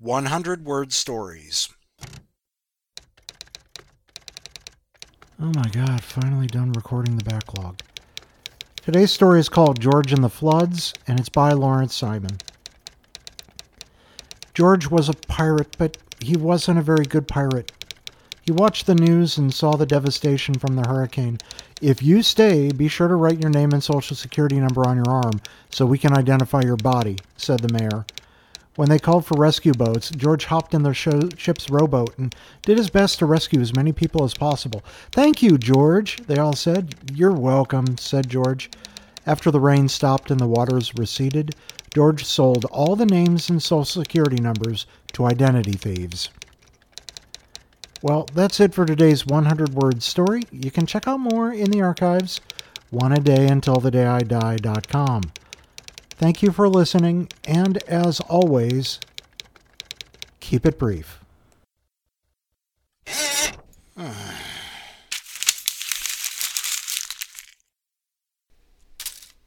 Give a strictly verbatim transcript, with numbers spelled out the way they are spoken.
one hundred word stories. Oh my God, finally done recording the backlog. Today's story is called George and the Floods, and it's by Lawrence Simon. George was a pirate, but he wasn't a very good pirate. He watched the news and saw the devastation from the hurricane. If you stay, be sure to write your name and social security number on your arm so we can identify your body, said the mayor. When they called for rescue boats, George hopped in the show, ship's rowboat and did his best to rescue as many people as possible. Thank you, George, they all said. You're welcome, said George. After the rain stopped and the waters receded, George sold all the names and social security numbers to identity thieves. Well, that's it for today's one hundred word story. You can check out more in the archives, one a day until the day I die dot com. Thank you for listening, and as always, keep it brief.